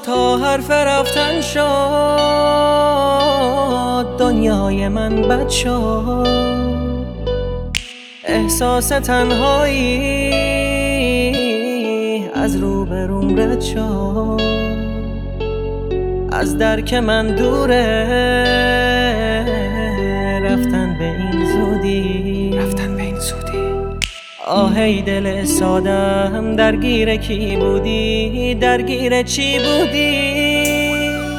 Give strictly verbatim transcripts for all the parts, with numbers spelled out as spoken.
تا حرف رفتن شد دنیای من بد شد، احساس تنهایی از روبروم رد شد، از درک من دوره رفتن به این زودی، رفتن به این زودی. آهی دل سادم درگیر کی بودی، درگیر چی بودی؟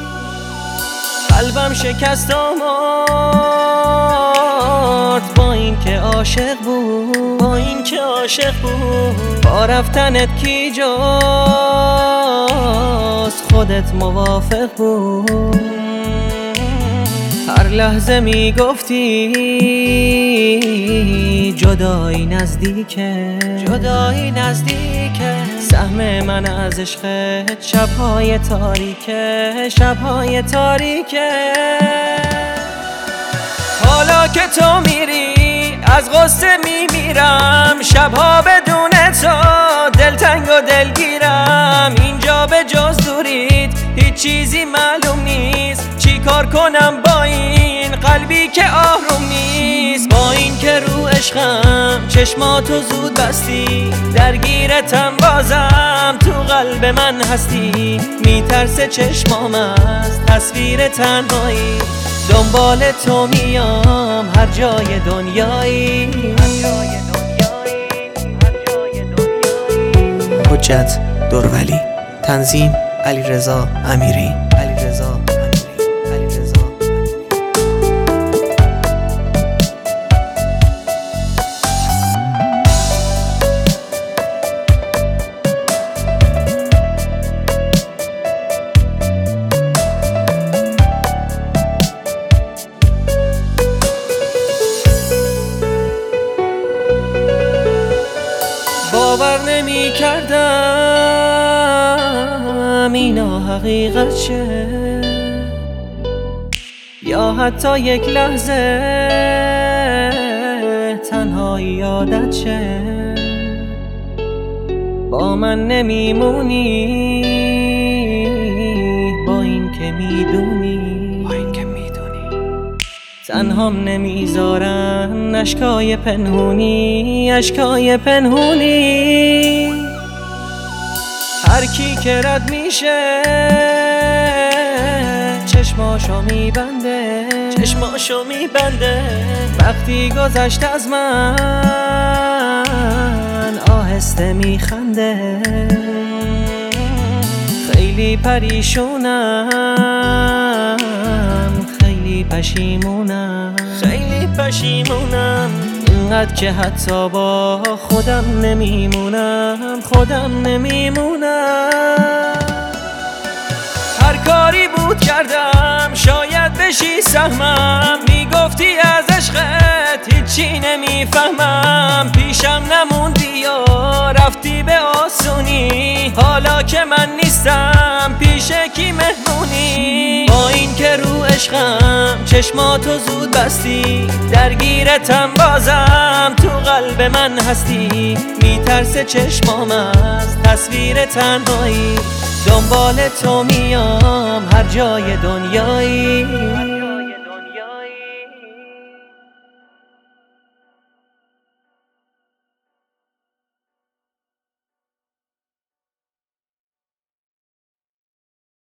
قلبم شکست و مرد با این که عاشق بود، با این که عاشق بود. با رفتنت کی جز خودت موافق بود؟ هر لحظه می گفتی جدایی نزدیکه، جدایی نزدیکه. سهم من از عشقت شبهای تاریکه، شبهای تاریکه. حالا که تو میری از غصه میمیرم، شبها بدون تو دلتنگ و دلگیرم. اینجا به جز دوریت هیچ چیزی معلوم نیست، چی کار کنم با این قلبی که آروم نیست؟ با این که رو عشقم چشماتو زود بستی، درگیرتم بازم تو قلب من هستی. میترسه چشمام از تصویر تنهایی، دنبال تو میام هر جای دنیایی، هر جای دنیایی، هر جای دنیایی. حجت دورولی، تنظیم علیرضا امیری. علیرضا امیری. علیرضا امیری. باور نمی کردم اینا حقیقت شه، یا حتی یک لحظه تنهایی یادت شه. با من نمیمونی با این که میدونی، با این که میدونی تنهام نمیذارن اشکای پنهونی، اشکای پنهونی. هر کی که رد میشه چشماشو میبنده، چشماشو میبنده. وقتی گذشت از من آهسته میخنده. خیلی پریشونم، خیلی پشیمونم، خیلی پشیمونم. اینقدر که حتی با خودم نمیمونم، خودم نمیمونم. هر کاری بود کردم شاید بشی سهمم، میگفتی از عشقت هیچی نمیفهمم. پیشم نموندی یا رفتی به آسونی، حالا که من نیستم پیش کی مهمونی؟ با این که رو عشقم چشماتو زود بستی، درگیرتم بازم تو قلب من هستی. میترسه چشمام از تصویر تنهایی، دنبال تو میام هر جای دنیایی.